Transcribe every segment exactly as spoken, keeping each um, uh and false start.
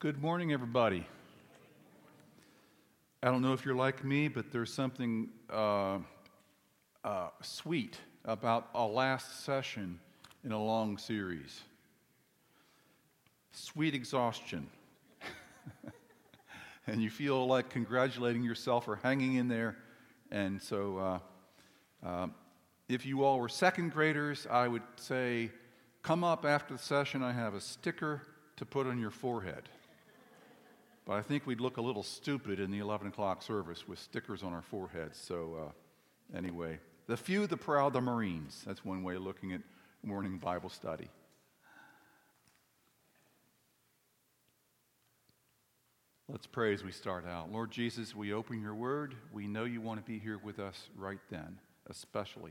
Good morning, everybody. I don't know if you're like me, but there's something uh, uh, sweet about a last session in a long series. Sweet exhaustion. And you feel like congratulating yourself for hanging in there. And so uh, uh, if you all were second graders, I would say, come up after the session. I have a sticker to put on your forehead. But I think we'd look a little stupid in the eleven o'clock service with stickers on our foreheads. So uh, anyway, the few, the proud, the Marines. That's one way of looking at morning Bible study. Let's pray as we start out. Lord Jesus, we open your word. We know you want to be here with us right then, especially.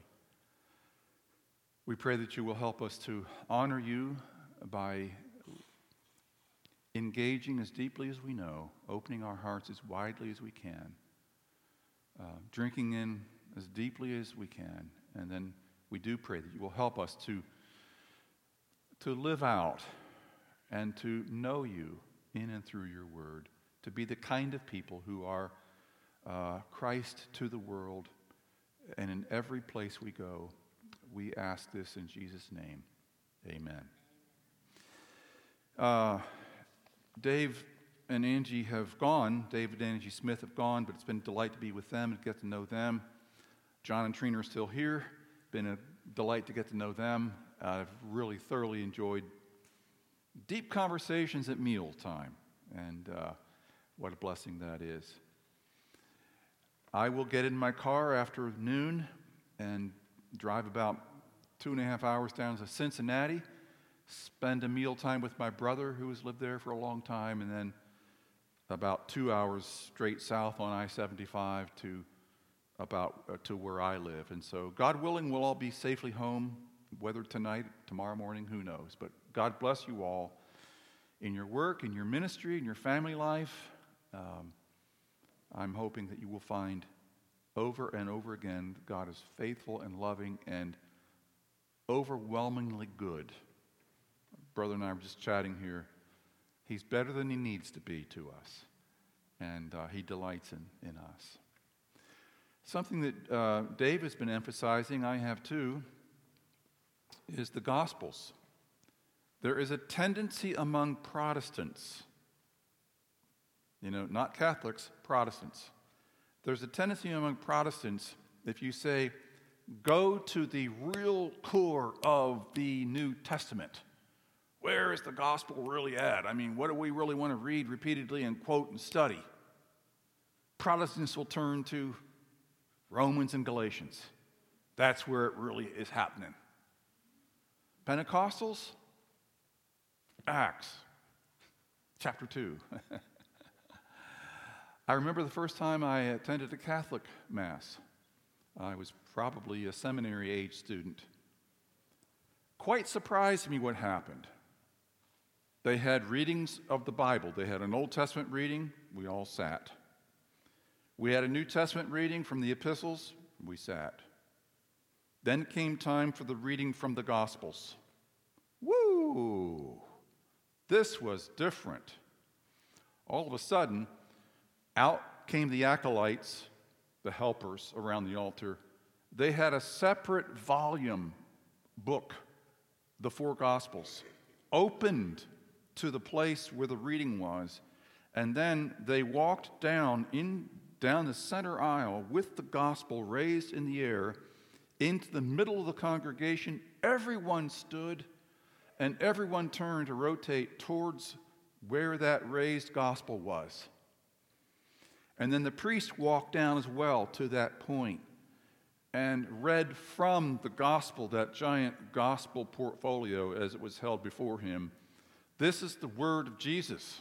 We pray that you will help us to honor you by engaging as deeply as we know, opening our hearts as widely as we can, uh, drinking in as deeply as we can, and then we do pray that you will help us to, to live out and to know you in and through your word, to be the kind of people who are uh, Christ to the world, and in every place we go, we ask this in Jesus' name. Amen. Uh, Dave and Angie have gone. David and Angie Smith have gone, but it's been a delight to be with them and get to know them. John and Trina are still here. Been a delight to get to know them. Uh, I've really thoroughly enjoyed deep conversations at mealtime, and uh, what a blessing that is. I will get in my car after noon and drive about two and a half hours down to Cincinnati, spend a mealtime with my brother who has lived there for a long time, and then about two hours straight south on I seventy-five to about uh, to where I live. And so, God willing, we'll all be safely home, whether tonight, tomorrow morning, who knows. But God bless you all in your work, in your ministry, in your family life. Um, I'm hoping that you will find over and over again that God is faithful and loving and overwhelmingly good. Brother and I were just chatting here. He's better than he needs to be to us, and uh, he delights in, in us. Something that uh, Dave has been emphasizing, I have too, is the Gospels. There is a tendency among Protestants, you know, not Catholics, Protestants. There's a tendency among Protestants, if you say, go to the real core of the New Testament, where is the gospel really at? I mean, what do we really want to read repeatedly and quote and study? Protestants will turn to Romans and Galatians. That's where it really is happening. Pentecostals, Acts, chapter two. I remember the first time I attended a Catholic Mass. I was probably a seminary-age student. Quite surprised me what happened. They had readings of the Bible. They had an Old Testament reading. We all sat. We had a New Testament reading from the epistles. We sat. Then came time for the reading from the Gospels. Woo! This was different. All of a sudden, out came the acolytes, the helpers around the altar. They had a separate volume book, the four Gospels, opened to the place where the reading was, and then they walked down in down the center aisle with the gospel raised in the air into the middle of the congregation. Everyone stood, and everyone turned to rotate towards where that raised gospel was. And then the priest walked down as well to that point and read from the gospel, that giant gospel portfolio as it was held before him. This is the word of Jesus.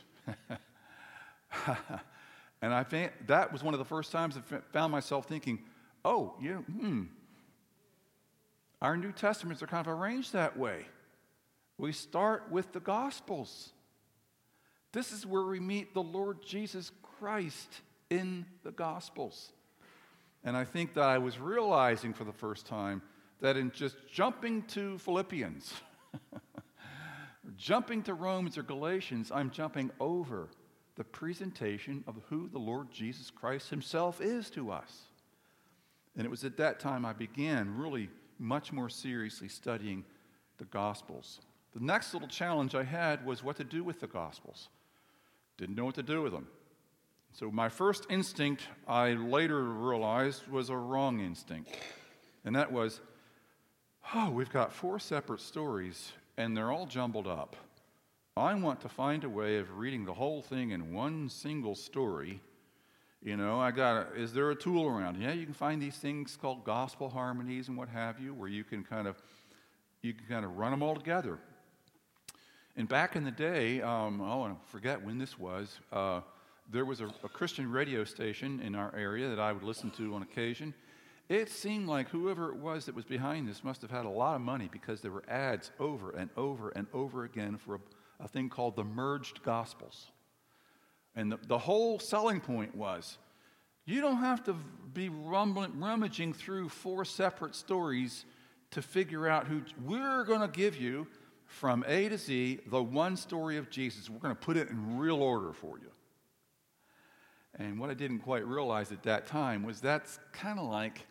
And I think that was one of the first times I found myself thinking, oh, you know, hmm, our New Testaments are kind of arranged that way. We start with the Gospels. This is where we meet the Lord Jesus Christ in the Gospels. And I think that I was realizing for the first time that in just jumping to Philippians, jumping to Romans or Galatians, I'm jumping over the presentation of who the Lord Jesus Christ himself is to us. And it was at that time I began really much more seriously studying the Gospels. The next little challenge I had was what to do with the Gospels. Didn't know what to do with them. So my first instinct, I later realized, was a wrong instinct. And that was, oh, we've got four separate stories, and they're all jumbled up. I want to find a way of reading the whole thing in one single story. You know, I got, is there a tool around? Yeah, you can find these things called gospel harmonies and what have you, where you can kind of, you can kind of run them all together. And back in the day, um, oh, I forget when this was, uh, there was a, a Christian radio station in our area that I would listen to on occasion. It seemed like whoever it was that was behind this must have had a lot of money, because there were ads over and over and over again for a, a thing called the Merged Gospels. And the, the whole selling point was, you don't have to be rumbling, rummaging through four separate stories to figure out who. We're going to give you, from A to Z, the one story of Jesus. We're going to put it in real order for you. And what I didn't quite realize at that time was that's kind of like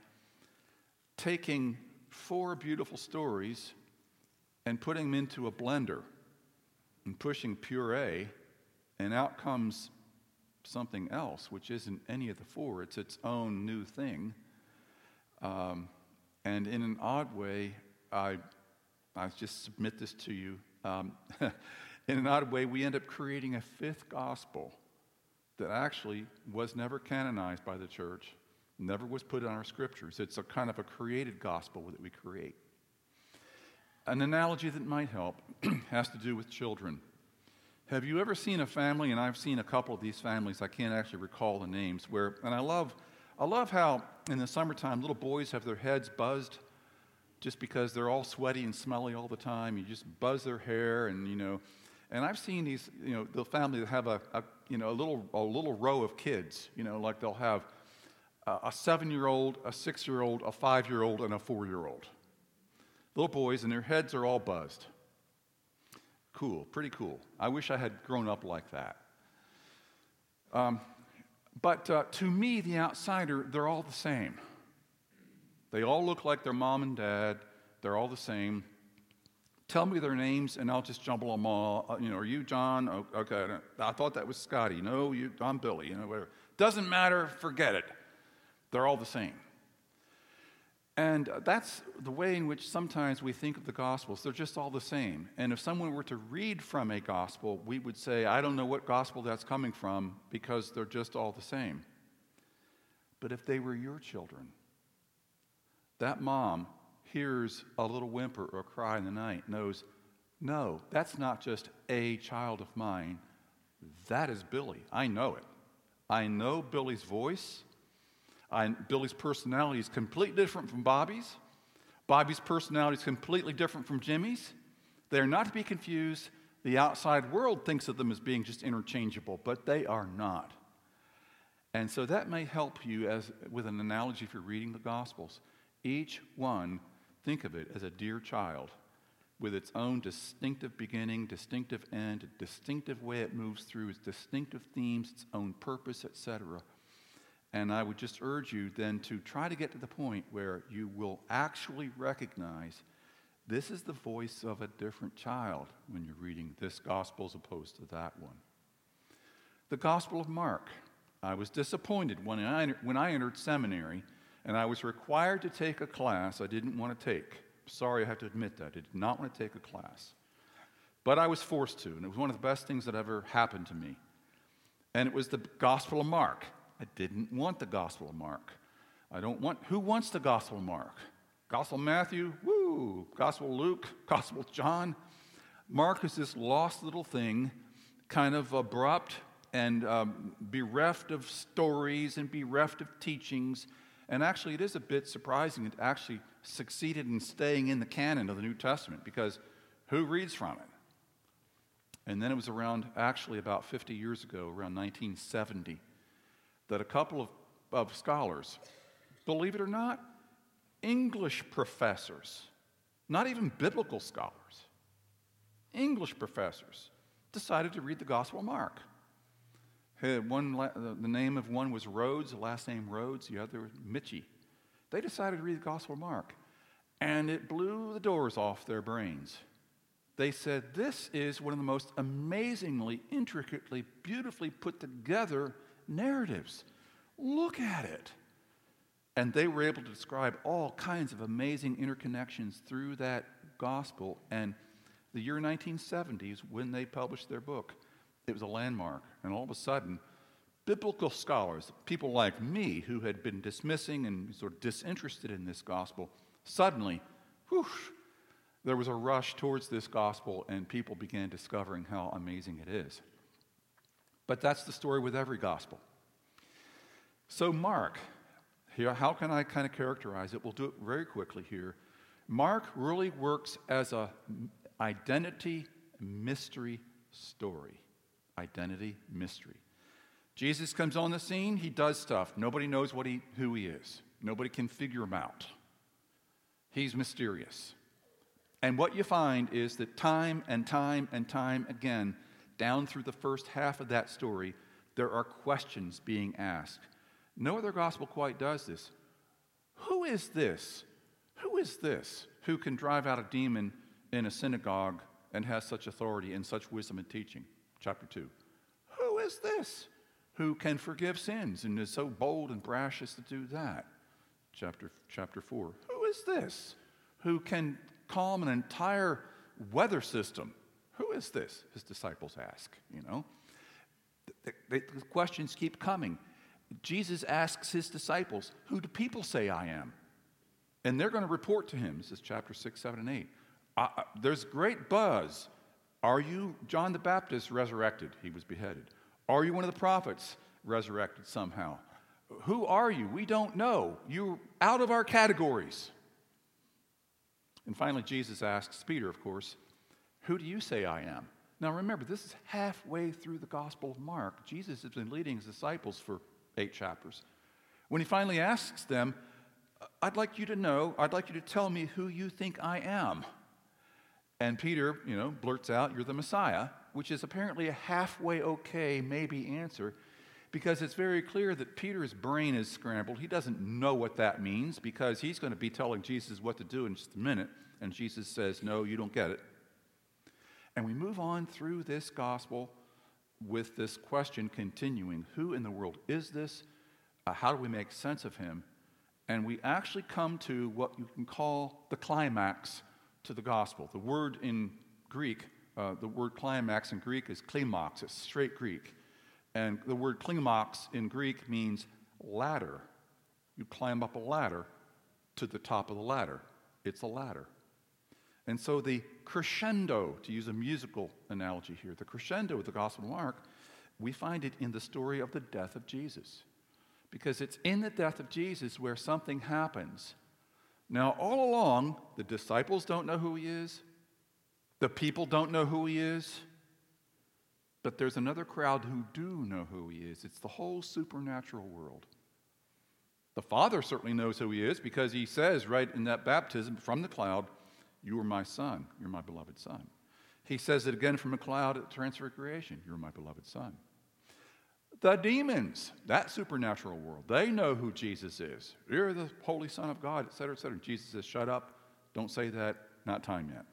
taking four beautiful stories and putting them into a blender and pushing puree, and out comes something else, which isn't any of the four. It's its own new thing. Um, and in an odd way, I, I just submit this to you. Um, in an odd way, we end up creating a fifth gospel that actually was never canonized by the church, never was put in our scriptures. It's a kind of a created gospel that we create. An analogy that might help has to do with children. Have you ever seen a family, and I've seen a couple of these families, I can't actually recall the names, where, and I love, I love how in the summertime little boys have their heads buzzed just because they're all sweaty and smelly all the time. You just buzz their hair, and you know, and I've seen these, you know, the family that have a, a you know, a little, a little row of kids, you know, like they'll have a, a seven-year-old, a six-year-old, a five-year-old, and a four-year-old. Little boys, and their heads are all buzzed. Cool, pretty cool. I wish I had grown up like that. Um, but uh, to me, the outsider, they're all the same. They all look like their mom and dad. They're all the same. Tell me their names, and I'll just jumble them all. Uh, you know, are you John? Oh, okay, I thought that was Scotty. No, you, I'm Billy. You know, whatever. Doesn't matter. Forget it. They're all the same. And that's the way in which sometimes we think of the Gospels. They're just all the same. And if someone were to read from a Gospel, we would say, I don't know what Gospel that's coming from, because they're just all the same. But if they were your children, that mom hears a little whimper or a cry in the night, knows, no, that's not just a child of mine. That is Billy. I know it. I know Billy's voice. I, Billy's personality is completely different from Bobby's. Bobby's personality is completely different from Jimmy's. They're not to be confused. The outside world thinks of them as being just interchangeable, but they are not. And so that may help you as with an analogy for reading the Gospels. Each one, think of it as a dear child with its own distinctive beginning, distinctive end, a distinctive way it moves through, its distinctive themes, its own purpose, et cetera. And I would just urge you then to try to get to the point where you will actually recognize this is the voice of a different child when you're reading this gospel as opposed to that one. The Gospel of Mark. I was disappointed when I, when I entered seminary and I was required to take a class I didn't want to take. Sorry, I have to admit that. I did not want to take a class. But I was forced to, and it was one of the best things that ever happened to me. And it was the Gospel of Mark. I didn't want the Gospel of Mark. I don't want, who wants the Gospel of Mark? Gospel of Matthew, woo. Gospel of Luke, Gospel of John. Mark is this lost little thing, kind of abrupt and um, bereft of stories and bereft of teachings. And actually, it is a bit surprising it actually succeeded in staying in the canon of the New Testament, because who reads from it? And then it was around, actually about fifty years ago, around nineteen seventy, that a couple of, of scholars, believe it or not, English professors, not even biblical scholars, English professors decided to read the Gospel of Mark. Had one, the name of one was Rhodes, the last name Rhodes, the other was Mitchie. They decided to read the Gospel of Mark, and it blew the doors off their brains. They said, this is one of the most amazingly, intricately, beautifully put together narratives. Look at it. And they were able to describe all kinds of amazing interconnections through that gospel. And the year nineteen seventy, when they published their book, it was a landmark. And all of a sudden, biblical scholars, people like me who had been dismissing and sort of disinterested in this gospel, suddenly, whoosh, there was a rush towards this gospel, and people began discovering how amazing it is. But that's the story with every gospel. So Mark, here, how can I kind of characterize it? We'll do it very quickly here. Mark really works as a identity mystery story. Identity mystery. Jesus comes on the scene, he does stuff. Nobody knows what he, who he is. Nobody can figure him out. He's mysterious. And what you find is that time and time and time again, down through the first half of that story, there are questions being asked. No other gospel quite does this. Who is this? Who is this who can drive out a demon in a synagogue and has such authority and such wisdom in teaching? Chapter two. Who is this who can forgive sins and is so bold and brash as to do that? Chapter, chapter four. Who is this who can calm an entire weather system? Who is this? His disciples ask, you know. The, the, the questions keep coming. Jesus asks his disciples, who do people say I am? And they're going to report to him. This is chapter six, seven, and eight. Uh, there's great buzz. Are you John the Baptist resurrected? He was beheaded. Are you one of the prophets resurrected somehow? Who are you? We don't know. You're out of our categories. And finally, Jesus asks Peter, of course, who do you say I am? Now remember, this is halfway through the Gospel of Mark. Jesus has been leading his disciples for eight chapters. When he finally asks them, I'd like you to know, I'd like you to tell me who you think I am. And Peter, you know, blurts out, you're the Messiah, which is apparently a halfway okay, maybe answer, because it's very clear that Peter's brain is scrambled. He doesn't know what that means because he's going to be telling Jesus what to do in just a minute. And Jesus says, no, you don't get it. And we move on through this gospel with this question continuing. Who in the world is this? Uh, how do we make sense of him? And we actually come to what you can call the climax to the gospel. The word in Greek, uh, the word climax in Greek is klimaks. It's straight Greek. And the word klimaks in Greek means ladder. You climb up a ladder to the top of the ladder. It's a ladder. And so the crescendo, to use a musical analogy here, the crescendo of the Gospel of Mark, we find it in the story of the death of Jesus. Because it's in the death of Jesus where something happens. Now, all along, the disciples don't know who he is. The people don't know who he is. But there's another crowd who do know who he is. It's the whole supernatural world. The Father certainly knows who he is because he says right in that baptism from the cloud, you are my son, you're my beloved son. He says it again from a cloud at Transfiguration, you're my beloved son. The demons, that supernatural world, they know who Jesus is. You're the Holy Son of God, et cetera, et cetera. Jesus says, shut up, don't say that, not time yet.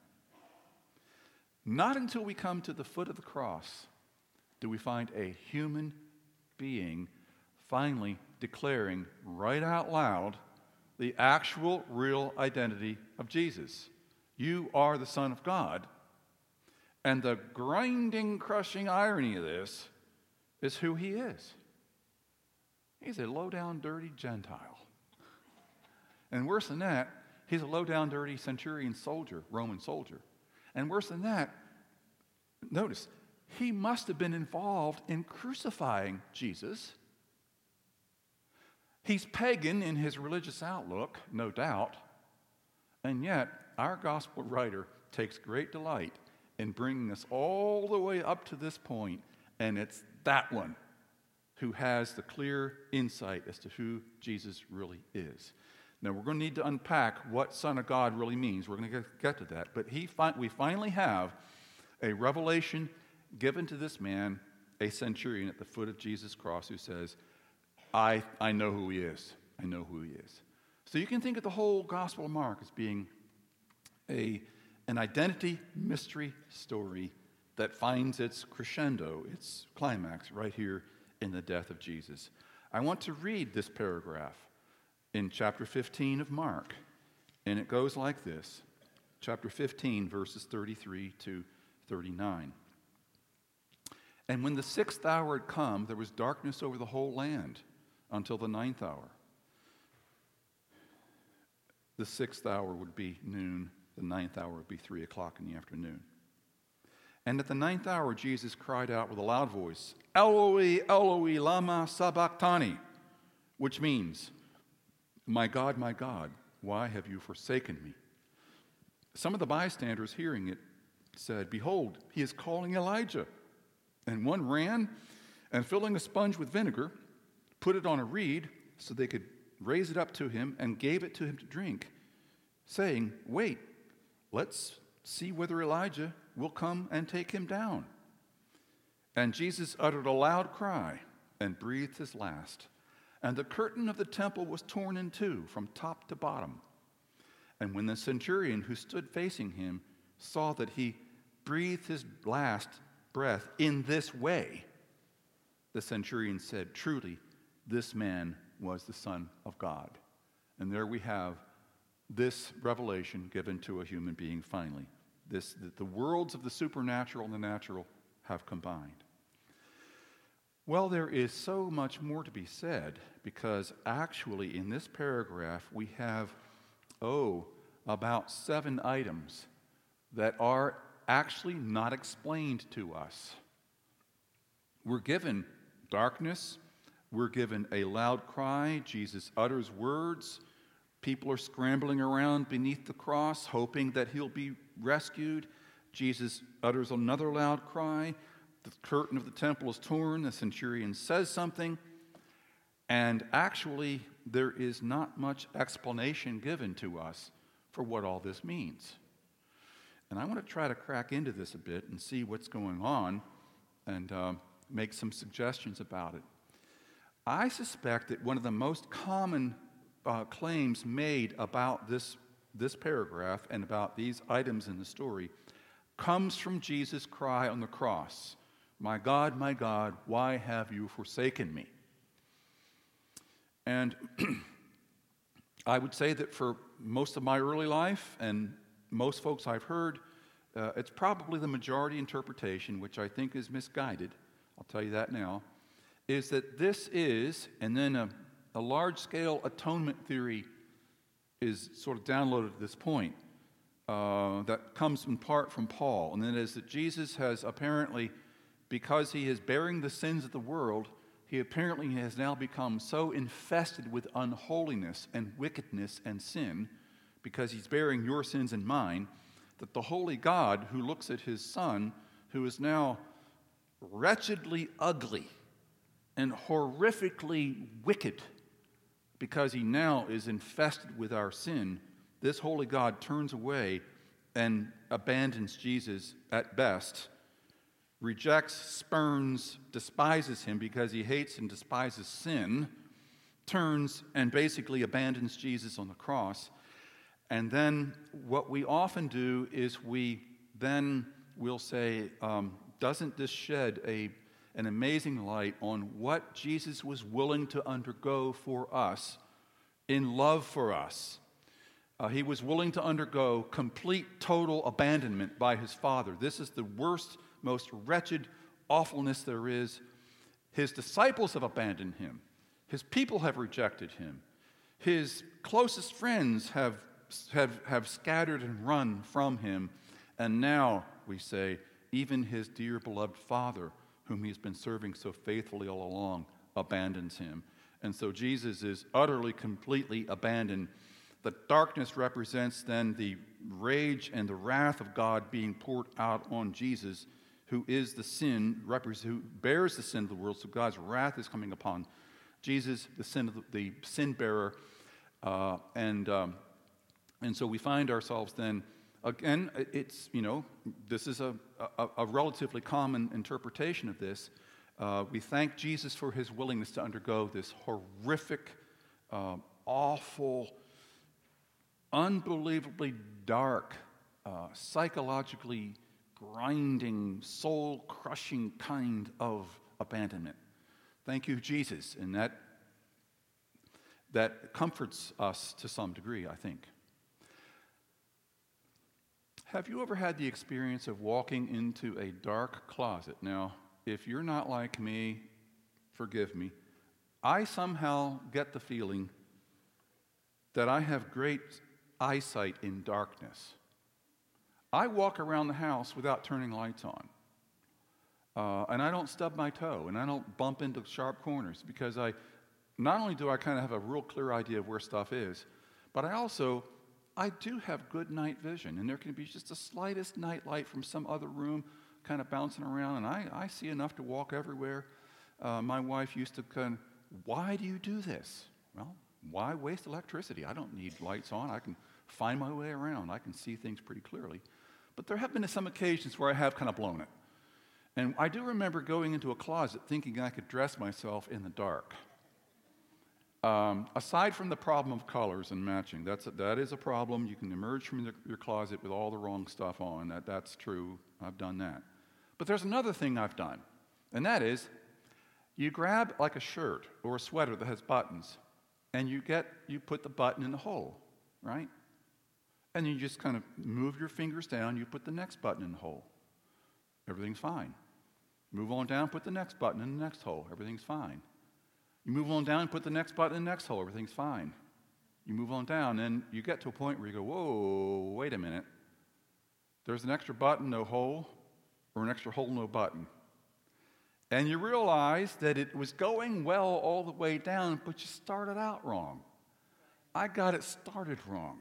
Not until we come to the foot of the cross do we find a human being finally declaring right out loud the actual, real identity of Jesus. You are the Son of God. And the grinding, crushing irony of this is who he is. He's a low-down, dirty Gentile. And worse than that, he's a low-down, dirty centurion soldier, Roman soldier. And worse than that, notice, he must have been involved in crucifying Jesus. He's pagan in his religious outlook, no doubt. And yet, our gospel writer takes great delight in bringing us all the way up to this point, and it's that one who has the clear insight as to who Jesus really is. Now, we're going to need to unpack what Son of God really means. We're going to get to that. But he fi- we finally have A revelation given to this man, a centurion at the foot of Jesus' cross, who says, I, I know who he is. I know who he is. So you can think of the whole Gospel of Mark as being a, an identity mystery story that finds its crescendo, its climax, right here in the death of Jesus. I want to read this paragraph in chapter fifteen of Mark, and it goes like this. Chapter fifteen, verses thirty-three to thirty-nine. And when the sixth hour had come, there was darkness over the whole land until the ninth hour. The sixth hour would be noon. The ninth hour would be three o'clock in the afternoon. And at the ninth hour, Jesus cried out with a loud voice, Eloi, Eloi, lama sabachthani, which means, My God, my God, why have you forsaken me? Some of the bystanders hearing it said, Behold, he is calling Elijah. And one ran, and filling a sponge with vinegar, put it on a reed so they could raise it up to him and gave it to him to drink, saying, Wait, let's see whether Elijah will come and take him down. And Jesus uttered a loud cry and breathed his last. And the curtain of the temple was torn in two from top to bottom. And when the centurion who stood facing him saw that he breathed his last breath in this way, the centurion said, Truly, this man was the Son of God. And there we have this revelation given to a human being finally. This, the, the worlds of the supernatural and the natural have combined. Well, there is so much more to be said, because actually in this paragraph we have, oh, about seven items that are actually not explained to us. We're given darkness, we're given a loud cry, Jesus utters words, people are scrambling around beneath the cross, hoping that he'll be rescued. Jesus utters another loud cry. The curtain of the temple is torn. The centurion says something. And actually, there is not much explanation given to us for what all this means. And I want to try to crack into this a bit and see what's going on and uh, make some suggestions about it. I suspect that one of the most common uh, claims made about this, this paragraph and about these items in the story comes from Jesus' cry on the cross. My God, my God, why have you forsaken me? And I would say that for most of my early life and most folks I've heard, uh, it's probably the majority interpretation, which I think is misguided, I'll tell you that now, is that this is, and then a, a large-scale atonement theory is sort of downloaded at this point, uh, that comes in part from Paul, and that is that Jesus has apparently, because he is bearing the sins of the world, he apparently has now become so infested with unholiness and wickedness and sin, because he's bearing your sins and mine, that the holy God who looks at his Son, who is now wretchedly ugly and horrifically wicked, because he now is infested with our sin, this holy God turns away and abandons Jesus at best, rejects, spurns, despises him because he hates and despises sin, turns and basically abandons Jesus on the cross. And then what we often do is we then will say, um, doesn't this shed a, an amazing light on what Jesus was willing to undergo for us in love for us? Uh, he was willing to undergo complete, total abandonment by his Father. This is the worst, most wretched awfulness there is. His disciples have abandoned him. His people have rejected him. His closest friends have, have, have scattered and run from him. And now, we say, even his dear beloved Father, whom he's been serving so faithfully all along, abandons him. And so Jesus is utterly, completely abandoned. The darkness represents then the rage and the wrath of God being poured out on Jesus, who is the sin, who bears the sin of the world. So God's wrath is coming upon Jesus, the sin of the, the sin bearer, uh, and um, and so we find ourselves then again, it's, you know, this is a, a, a relatively common interpretation of this. Uh, we thank Jesus for his willingness to undergo this horrific, uh, awful, unbelievably dark, uh, psychologically grinding, soul-crushing kind of abandonment. Thank you, Jesus. And that, that comforts us to some degree, I think. Have you ever had the experience of walking into a dark closet? Now, if you're not like me, forgive me. I somehow get the feeling that I have great eyesight in darkness. I walk around the house without turning lights on. Uh, and I don't stub my toe, and I don't bump into sharp corners, because I, not only do I kind of have a real clear idea of where stuff is, but I also, I do have good night vision, and there can be just the slightest night light from some other room kind of bouncing around, and I, I see enough to walk everywhere. Uh, my wife used to kind of, why do you do this? Well, why waste electricity? I don't need lights on. I can find my way around. I can see things pretty clearly. But there have been some occasions where I have kind of blown it. And I do remember going into a closet thinking I could dress myself in the dark. Um, aside from the problem of colors and matching, that's a, that is a problem. You can emerge from your, your closet with all the wrong stuff on. That, that's true. I've done that. But there's another thing I've done, and that is you grab like a shirt or a sweater that has buttons, and you get you put the button in the hole, right? And you just kind of move your fingers down, you put the next button in the hole. Everything's fine. Move on down, put the next button in the next hole. Everything's fine. You move on down, put the next button in the next hole. Everything's fine. You move on down, and you get to a point where you go, whoa, wait a minute. There's an extra button, no hole, or an extra hole, no button. And you realize that it was going well all the way down, but you started out wrong. I got it started wrong.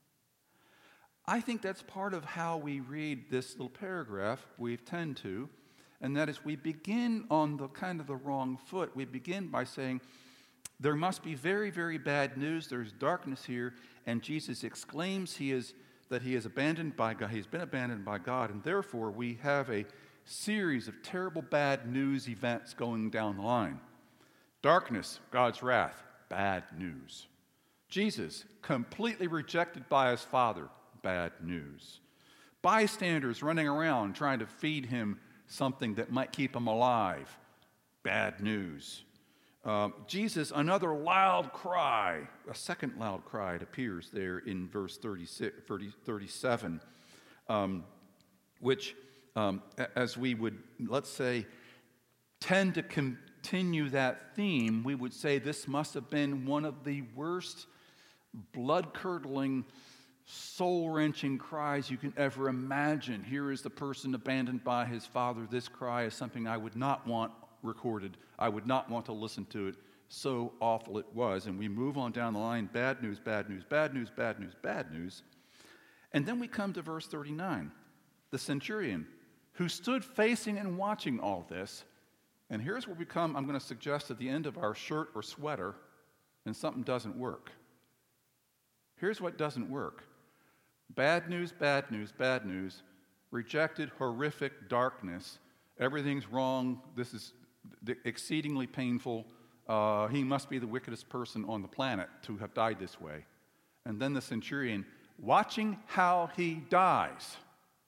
I think that's part of how we read this little paragraph, we tend to, and that is we begin on the kind of the wrong foot. We begin by saying, there must be very, very bad news, there's darkness here, and Jesus exclaims he is that he is abandoned by God, he's been abandoned by God, and therefore we have a series of terrible bad news events going down the line. Darkness, God's wrath, bad news. Jesus, completely rejected by his Father, bad news. Bystanders running around trying to feed him something that might keep him alive, bad news. Uh, Jesus, another loud cry, a second loud cry, it appears there in verse thirty-six, thirty, thirty-seven, um, which, um, as we would, let's say, tend to continue that theme, we would say this must have been one of the worst, blood-curdling, soul-wrenching cries you can ever imagine. Here is the person abandoned by his father. This cry is something I would not want recorded. I would not want to listen to it. So awful it was. And we move on down the line, bad news, bad news, bad news, bad news, bad news. And then we come to verse thirty-nine. The centurion, who stood facing and watching all this, and here's where we come, I'm going to suggest at the end of our shirt or sweater, and something doesn't work. Here's what doesn't work. Bad news, bad news, bad news. Rejected, horrific darkness. Everything's wrong. This is exceedingly painful. Uh, he must be the wickedest person on the planet to have died this way. And then the centurion, watching how he dies,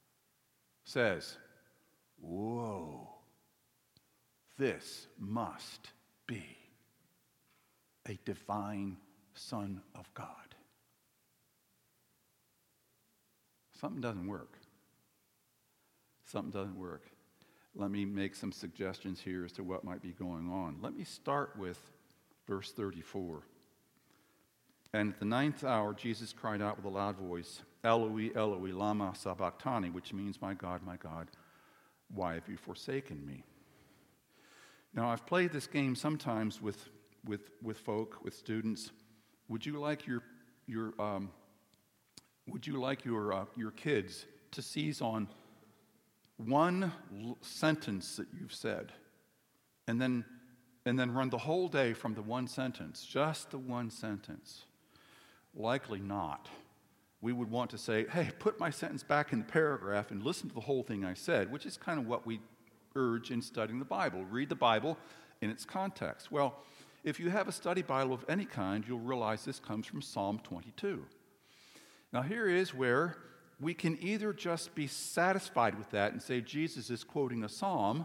says, whoa, this must be a divine Son of God. Something doesn't work. Something doesn't work. Let me make some suggestions here as to what might be going on. Let me start with verse thirty-four. And at the ninth hour, Jesus cried out with a loud voice, Eloi, Eloi, lama sabachthani, which means, my God, my God, why have you forsaken me? Now, I've played this game sometimes with, with, with folk, with students. Would you like your, your, um, would you like your, uh, your kids to seize on one l- sentence that you've said, and then, and then run the whole day from the one sentence, just the one sentence? Likely not. we would want to say, hey, put my sentence back in the paragraph and listen to the whole thing I said, which is kind of what we urge in studying the Bible. Read the Bible in its context. Well, if you have a study Bible of any kind, you'll realize this comes from Psalm twenty-two. Now, here is where we can either just be satisfied with that and say Jesus is quoting a psalm,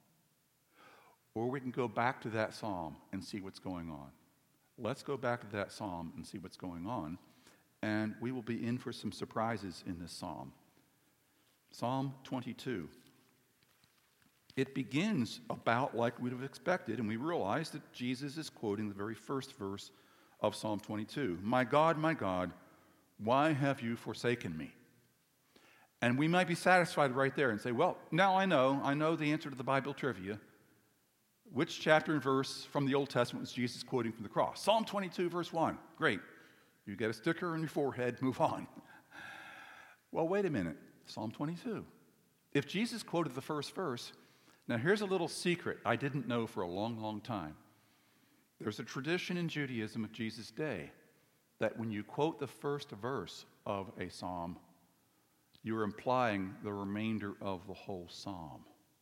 or we can go back to that psalm and see what's going on. Let's go back to that psalm and see what's going on, and we will be in for some surprises in this psalm. Psalm twenty-two. It begins about like we'd have expected, and we realize that Jesus is quoting the very first verse of Psalm twenty-two. My God, my God, why have you forsaken me? And we might be satisfied right there and say, well, now I know, I know the answer to the Bible trivia. Which chapter and verse from the Old Testament was Jesus quoting from the cross? Psalm twenty-two, verse one. Great. You get a sticker on your forehead, move on. Well, wait a minute. Psalm twenty-two. If Jesus quoted the first verse, now here's a little secret I didn't know for a long, long time. There's a tradition in Judaism of Jesus' day that when you quote the first verse of a psalm, you're implying the remainder of the whole psalm.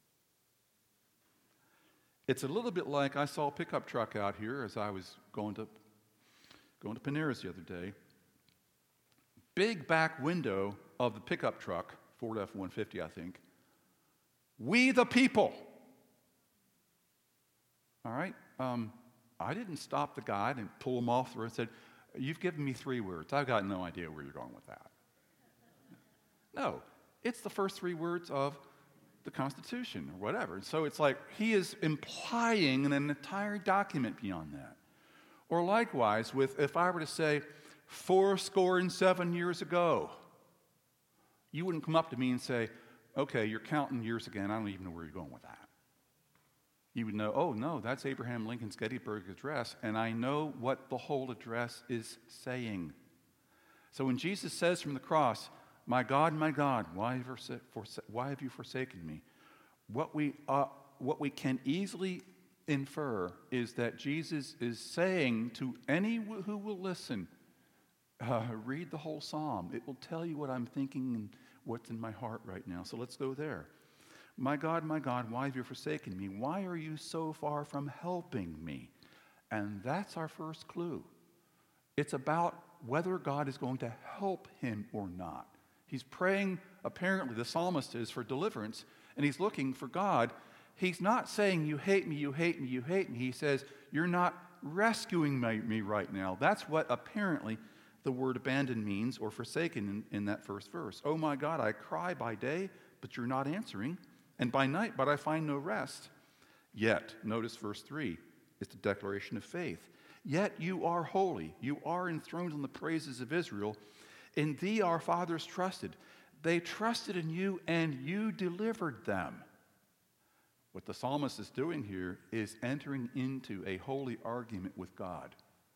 It's a little bit like I saw a pickup truck out here as I was going to going to Panera's the other day. Big back window of the pickup truck, Ford F one fifty, I think. We the people. All right? Um, I didn't stop the guy and pull him off the road and said, you've given me three words. I've got no idea where you're going with that. No, it's the first three words of the Constitution or whatever. So it's like he is implying an entire document beyond that. Or likewise, with if I were to say, four score and seven years ago, you wouldn't come up to me and say, okay, you're counting years again. I don't even know where you're going with that. You would know, oh, no, that's Abraham Lincoln's Gettysburg Address, and I know what the whole address is saying. So when Jesus says from the cross, my God, my God, why have you, forsa- why have you forsaken me? What we, uh, what we can easily infer is that Jesus is saying to any who will listen, uh, read the whole psalm. It will tell you what I'm thinking and what's in my heart right now. So let's go there. My God, my God, why have you forsaken me? Why are you so far from helping me? And that's our first clue. It's about whether God is going to help him or not. He's praying, apparently, the psalmist is, for deliverance, and he's looking for God. He's not saying, you hate me, you hate me, you hate me. He says, you're not rescuing me right now. That's what apparently the word abandon means, or forsaken in, in that first verse. Oh my God, I cry by day, but you're not answering, and by night, but I find no rest. Yet, notice verse three, it's the declaration of faith. Yet you are holy, you are enthroned on the praises of Israel. In thee our fathers trusted. They trusted in you, and you delivered them. What the psalmist is doing here is entering into a holy argument with God.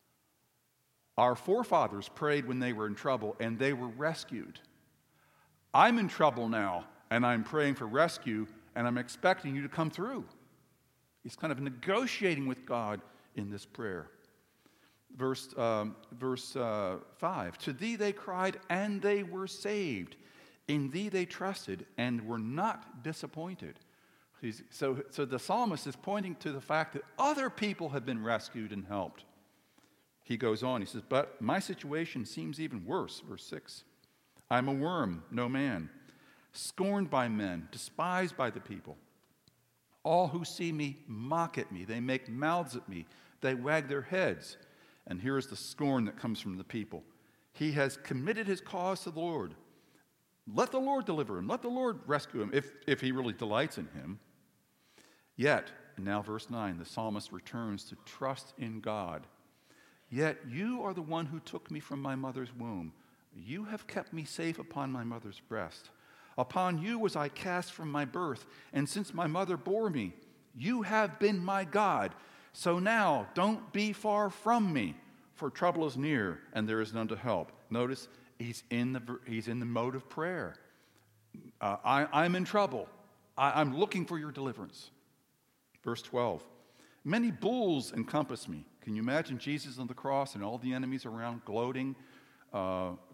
Our forefathers prayed when they were in trouble, and they were rescued. I'm in trouble now, and I'm praying for rescue, and I'm expecting you to come through. He's kind of negotiating with God in this prayer. Verse, um, verse uh, five, to thee they cried, and they were saved. In thee they trusted, and were not disappointed. He's, so, so the psalmist is pointing to the fact that other people have been rescued and helped. He goes on, he says, but my situation seems even worse. Verse six, I'm a worm, no man, scorned by men, despised by the people. All who see me mock at me. They make mouths at me. They wag their heads. And here is the scorn that comes from the people. He has committed his cause to the Lord. Let the Lord deliver him. Let the Lord rescue him if, if he really delights in him. Yet, and now verse nine, the psalmist returns to trust in God. Yet you are the one who took me from my mother's womb. You have kept me safe upon my mother's breast. Upon you was I cast from my birth, and since my mother bore me, you have been my God. So now, don't be far from me, for trouble is near, and there is none to help. Notice, he's in the, he's in the mode of prayer. Uh, I, I'm in trouble. I, I'm looking for your deliverance. Verse twelve, many bulls encompass me. Can you imagine Jesus on the cross and all the enemies around gloating, uh,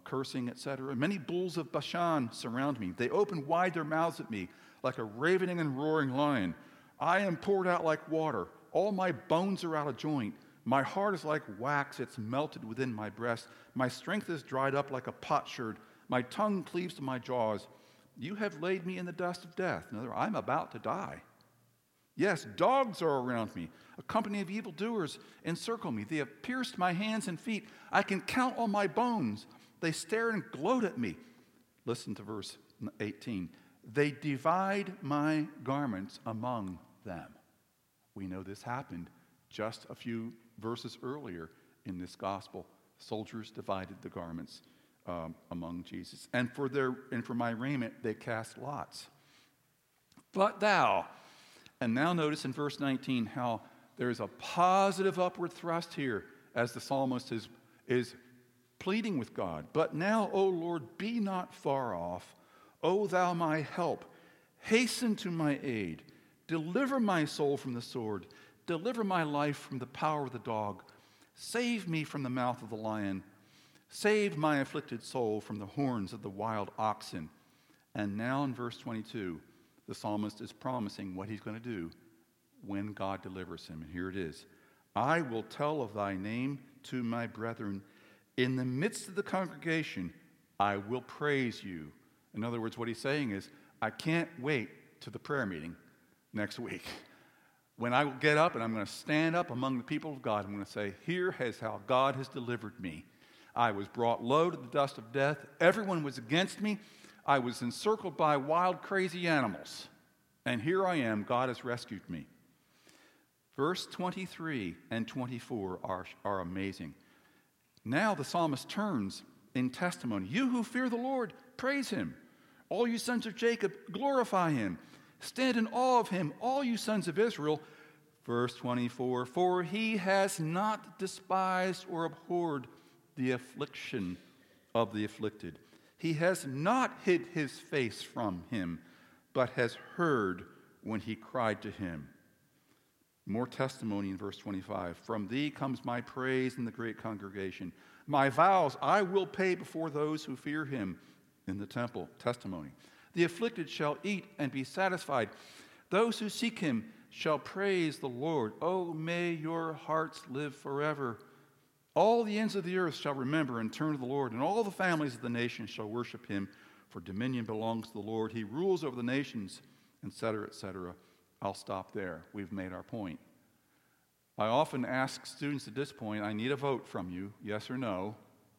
cursing, et cetera. Many bulls of Bashan surround me. They open wide their mouths at me like a ravening and roaring lion. I am poured out like water. All my bones are out of joint. My heart is like wax. It's melted within my breast. My strength is dried up like a potsherd. My tongue cleaves to my jaws. You have laid me in the dust of death. In other words, I'm about to die. Yes, dogs are around me. A company of evildoers encircle me. They have pierced my hands and feet. I can count all my bones. They stare and gloat at me. Listen to verse eighteen. They divide my garments among them. We know this happened just a few verses earlier in this gospel. Soldiers divided the garments um, among Jesus. And for their and for my raiment they cast lots. But thou, and now notice in verse nineteen how there's a positive upward thrust here as the psalmist is, is pleading with God. But now, O Lord, be not far off. O thou my help, hasten to my aid. Deliver my soul from the sword. Deliver my life from the power of the dog. Save me from the mouth of the lion. Save my afflicted soul from the horns of the wild oxen. And now in verse twenty-two, the psalmist is promising what he's going to do when God delivers him. And here it is. I will tell of thy name to my brethren. In the midst of the congregation, I will praise you. In other words, what he's saying is, I can't wait to the prayer meeting next week, when I will get up and I'm going to stand up among the people of God. I'm going to say, here is how God has delivered me. I was brought low to the dust of death. Everyone was against me. I was encircled by wild, crazy animals. And here I am. God has rescued me. Verse twenty-three and twenty-four are, are amazing. Now the psalmist turns in testimony. You who fear the Lord, praise him. All you sons of Jacob, glorify him. Stand in awe of him, all you sons of Israel. Verse twenty-four, for he has not despised or abhorred the affliction of the afflicted. He has not hid his face from him, but has heard when he cried to him. More testimony in verse twenty-five. From thee comes my praise in the great congregation. My vows I will pay before those who fear him in the temple. Testimony. The afflicted shall eat and be satisfied. Those who seek him shall praise the Lord. Oh, may your hearts live forever. All the ends of the earth shall remember and turn to the Lord, and all the families of the nations shall worship him, for dominion belongs to the Lord. He rules over the nations, et cetera, et cetera. I'll stop there. We've made our point. I often ask students at this point, I need a vote from you, yes or no.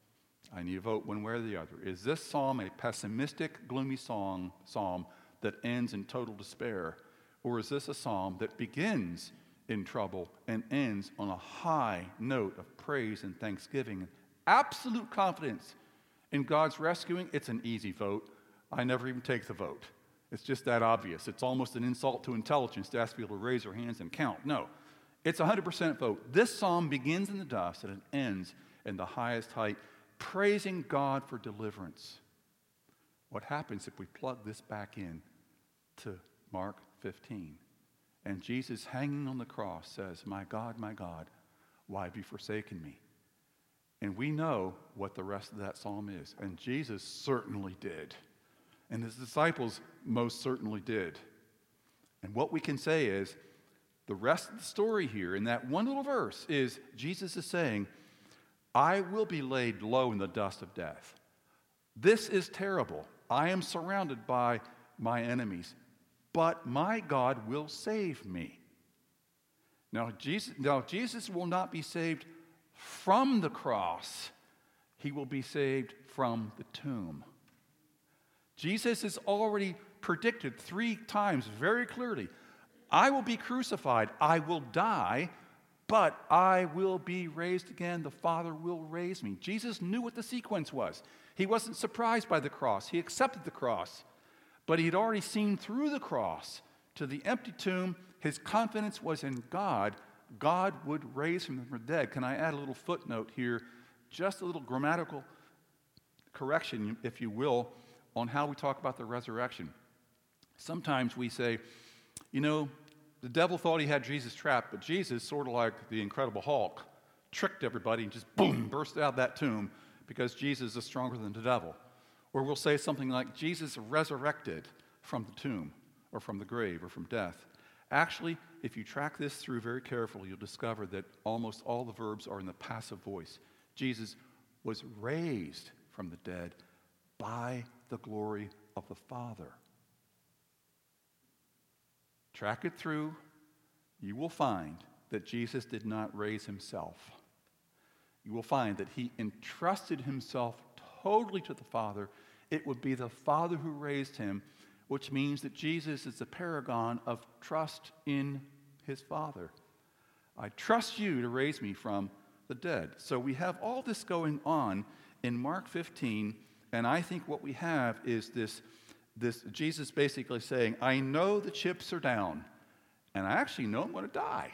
I need a vote one way or the other. Is this psalm a pessimistic, gloomy song, psalm that ends in total despair? Or is this a psalm that begins in trouble and ends on a high note of praise and thanksgiving? Absolute confidence in God's rescuing? It's an easy vote. I never even take the vote. It's just that obvious. It's almost an insult to intelligence to ask people to raise their hands and count. No, it's a one hundred percent vote. This psalm begins in the dust and it ends in the highest height, praising God for deliverance. What happens if we plug this back in to Mark fifteen? And Jesus hanging on the cross says, my God, my God, why have you forsaken me? And we know what the rest of that psalm is. And Jesus certainly did. And his disciples most certainly did. And what we can say is, the rest of the story here in that one little verse is Jesus is saying, I will be laid low in the dust of death. This is terrible. I am surrounded by my enemies, but my God will save me. Now Jesus, now, Jesus will not be saved from the cross. He will be saved from the tomb. Jesus has already predicted three times very clearly, I will be crucified, I will die, but I will be raised again. The Father will raise me. Jesus knew what the sequence was. He wasn't surprised by the cross. He accepted the cross. But he had already seen through the cross to the empty tomb. His confidence was in God. God would raise him from the dead. Can I add a little footnote here? Just a little grammatical correction, if you will, on how we talk about the resurrection. Sometimes we say, you know, the devil thought he had Jesus trapped, but Jesus, sort of like the Incredible Hulk, tricked everybody and just boom, burst out of that tomb because Jesus is stronger than the devil. Or we'll say something like, Jesus resurrected from the tomb, or from the grave, or from death. Actually, if you track this through very carefully, you'll discover that almost all the verbs are in the passive voice. Jesus was raised from the dead by the glory of the Father. Track it through, you will find that Jesus did not raise himself. You will find that he entrusted himself totally to the Father. It would be the Father who raised him, which means that Jesus is the paragon of trust in his Father. I trust you to raise me from the dead. So we have all this going on in Mark fifteen, and I think what we have is this, this Jesus basically saying, I know the chips are down, and I actually know I'm going to die.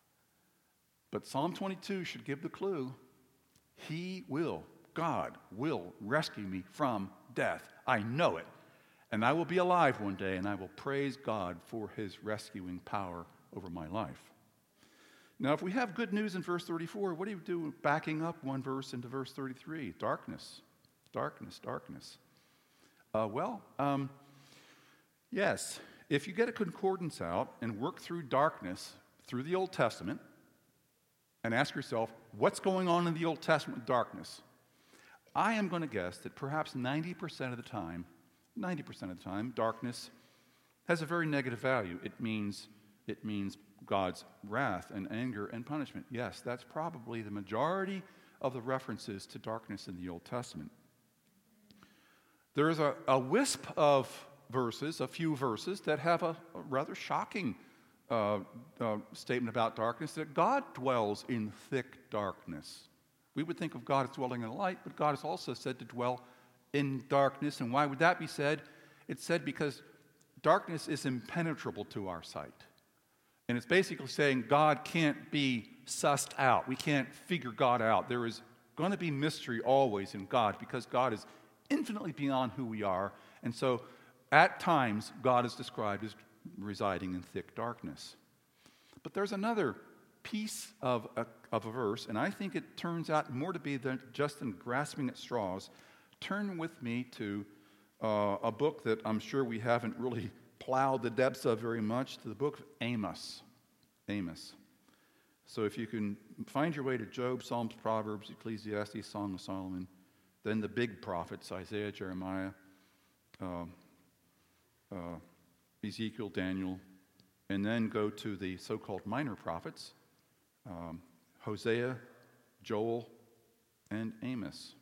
But Psalm twenty-two should give the clue. He will, God will rescue me from death. I know it. And I will be alive one day, and I will praise God for his rescuing power over my life. Now, if we have good news in verse thirty-four, what do you do backing up one verse into verse thirty-three? Darkness, darkness, darkness. Uh, well, um, yes, if you get a concordance out and work through darkness through the Old Testament and ask yourself, what's going on in the Old Testament with darkness? I am going to guess that perhaps ninety percent of the time, ninety percent of the time, darkness has a very negative value. It means, it means God's wrath and anger and punishment. Yes, that's probably the majority of the references to darkness in the Old Testament. There is a, a wisp of verses, a few verses, that have a, a rather shocking uh, uh, statement about darkness, that God dwells in thick darkness. We would think of God as dwelling in light, but God is also said to dwell in darkness. And why would that be said? It's said because darkness is impenetrable to our sight. And it's basically saying God can't be sussed out. We can't figure God out. There is going to be mystery always in God because God is infinitely beyond who we are. And so at times, God is described as residing in thick darkness. But there's another piece of a, of a verse, and I think it turns out more to be than just in grasping at straws. Turn with me to uh, a book that I'm sure we haven't really plowed the depths of very much, to the book of Amos. Amos. So if you can find your way to Job, Psalms, Proverbs, Ecclesiastes, Song of Solomon, then the big prophets, Isaiah, Jeremiah, uh, uh, Ezekiel, Daniel, and then go to the so-called minor prophets, um, Hosea, Joel, and Amos.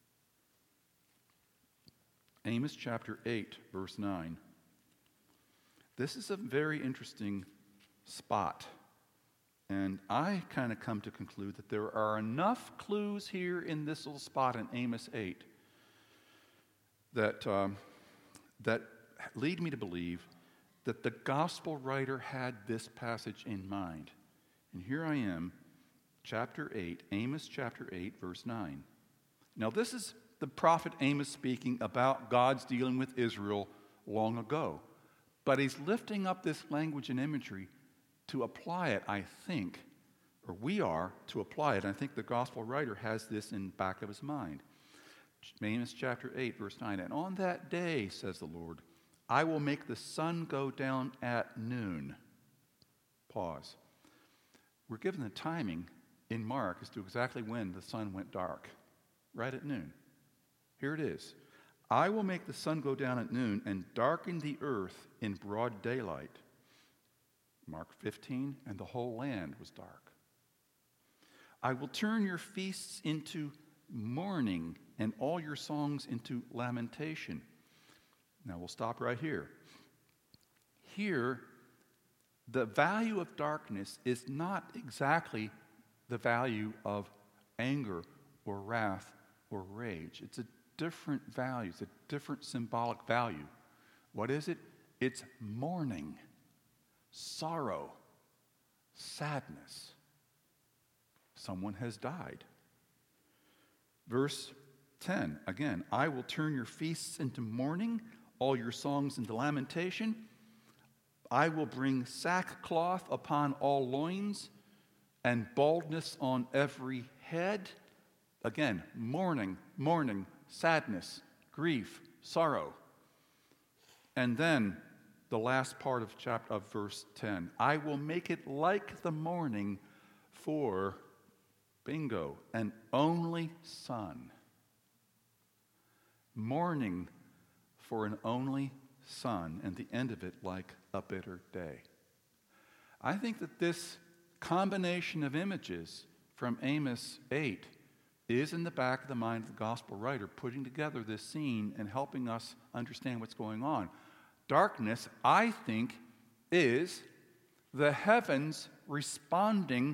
Amos chapter eight, verse nine. This is a very interesting spot. And I kind of come to conclude that there are enough clues here in this little spot in Amos eight that, um, that lead me to believe that the gospel writer had this passage in mind. And here I am, chapter eight, Amos chapter eight, verse nine. Now this is the prophet Amos speaking about God's dealing with Israel long ago. But he's lifting up this language and imagery to apply it, I think, or we are to apply it. I think the gospel writer has this in the back of his mind. Amos chapter eight, verse nine. And on that day, says the Lord, I will make the sun go down at noon. Pause. We're given the timing in Mark as to exactly when the sun went dark. Right at noon. Here it is. I will make the sun go down at noon and darken the earth in broad daylight. Mark fifteen, and the whole land was dark. I will turn your feasts into mourning and all your songs into lamentation. Now we'll stop right here. Here, the value of darkness is not exactly the value of anger or wrath or rage. It's a different value. It's a different symbolic value. What is it? It's mourning, sorrow, sadness. Someone has died. Verse ten, again, I will turn your feasts into mourning, all your songs into lamentation. I will bring sackcloth upon all loins and baldness on every head. Again, mourning, mourning, sadness, grief, sorrow. And then the last part of chapter of verse ten. I will make it like the morning for, bingo, an only son. Mourning for an only son, and the end of it like a bitter day. I think that this combination of images from Amos eight is in the back of the mind of the gospel writer, putting together this scene and helping us understand what's going on. Darkness, I think, is the heavens responding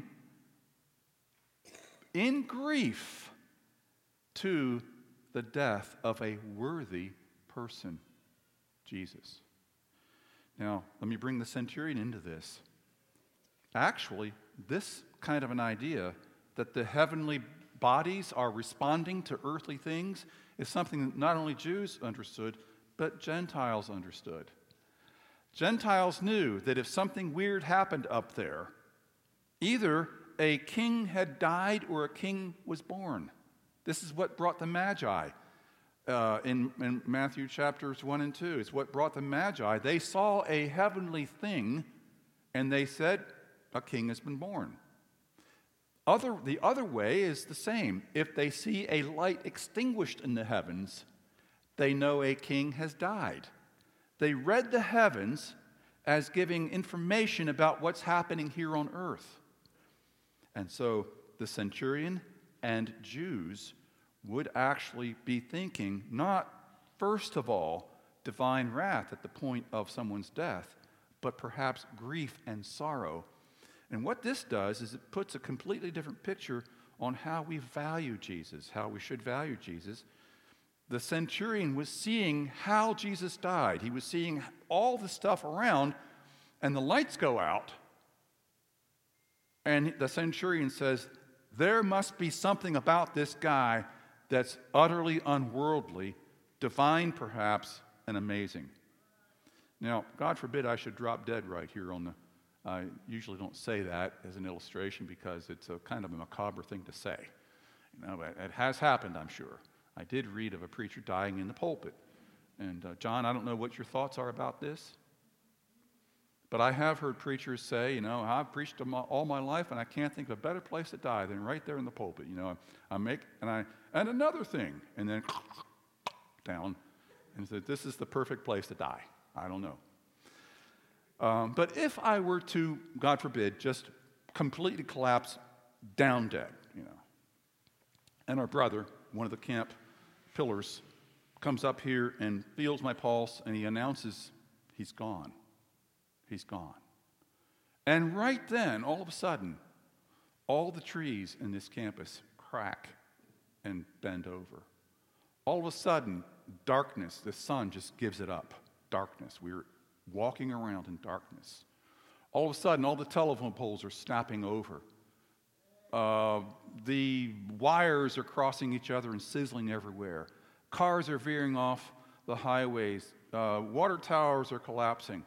in grief to the death of a worthy person, Jesus. Now, let me bring the centurion into this. Actually, this kind of an idea that the heavenly bodies are responding to earthly things is something that not only Jews understood, but Gentiles understood. Gentiles knew that if something weird happened up there, either a king had died or a king was born. This is what brought the Magi uh, in, in Matthew chapters one and two. It's what brought the Magi. They saw a heavenly thing, and they said, a king has been born. Other, the other way is the same. If they see a light extinguished in the heavens, they know a king has died. They read the heavens as giving information about what's happening here on earth. And so the centurion and Jews would actually be thinking, not first of all, divine wrath at the point of someone's death, but perhaps grief and sorrow. And what this does is it puts a completely different picture on how we value Jesus, how we should value Jesus. The centurion was seeing how Jesus died. He was seeing all the stuff around, and the lights go out. And the centurion says, there must be something about this guy that's utterly unworldly, divine perhaps, and amazing. Now, God forbid I should drop dead right here on the I usually don't say that as an illustration because it's a kind of a macabre thing to say. You know, it has happened, I'm sure. I did read of a preacher dying in the pulpit. And uh, John, I don't know what your thoughts are about this, but I have heard preachers say, you know, I've preached all my life and I can't think of a better place to die than right there in the pulpit. You know, I make, and I, and another thing, and then down, and said, this is the perfect place to die. I don't know. Um, but if I were to, God forbid, just completely collapse down dead, you know, and our brother, one of the camp pillars, comes up here and feels my pulse and he announces he's gone. He's gone. And right then, all of a sudden, all the trees in this campus crack and bend over. All of a sudden, darkness, the sun just gives it up. Darkness. We're walking around in darkness. All of a sudden, all the telephone poles are snapping over. Uh, the wires are crossing each other and sizzling everywhere. Cars are veering off the highways. Uh, water towers are collapsing.